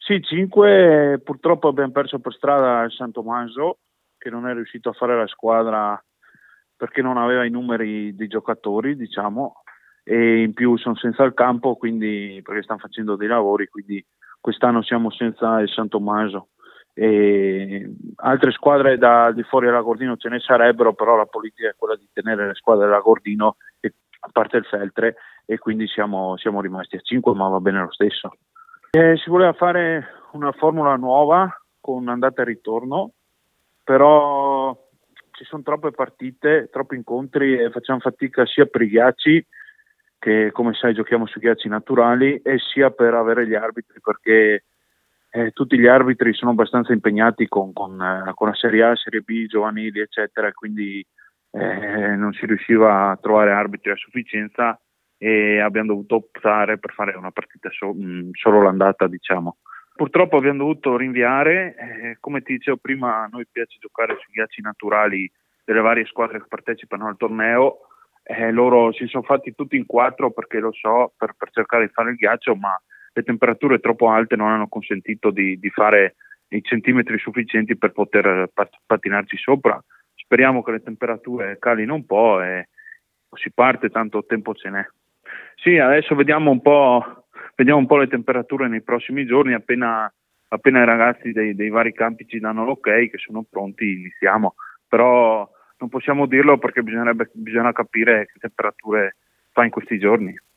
Sì, 5 purtroppo abbiamo perso per strada il San Tommaso, che non è riuscito a fare la squadra perché non aveva i numeri dei giocatori, diciamo, e in più sono senza il campo, quindi perché stanno facendo dei lavori, quindi quest'anno siamo senza il San Tommaso. E altre squadre da di fuori dell'Agordino ce ne sarebbero, però la politica è quella di tenere le squadre dell'Agordino, a parte il Feltre, e quindi siamo rimasti a 5, ma va bene lo stesso. Si voleva fare una formula nuova con andata e ritorno, però ci sono troppe partite, troppi incontri e facciamo fatica sia per i ghiacci, che come sai giochiamo su ghiacci naturali, e sia per avere gli arbitri, perché tutti gli arbitri sono abbastanza impegnati con la Serie A, Serie B, giovanili, eccetera, e quindi non si riusciva a trovare arbitri a sufficienza e abbiamo dovuto optare per fare una partita solo l'andata, diciamo. Purtroppo abbiamo dovuto rinviare, come ti dicevo prima, a noi piace giocare sui ghiacci naturali delle varie squadre che partecipano al torneo. Loro si sono fatti tutti in 4, perché lo so, per cercare di fare il ghiaccio, ma le temperature troppo alte non hanno consentito di fare i centimetri sufficienti per poter pattinarci sopra. Speriamo che le temperature calino un po' e si parte, tanto tempo ce n'è. Sì, adesso vediamo un po' le temperature nei prossimi giorni, appena i ragazzi dei vari campi ci danno l'ok, che sono pronti, iniziamo. Però non possiamo dirlo perché bisogna capire che temperature fa in questi giorni.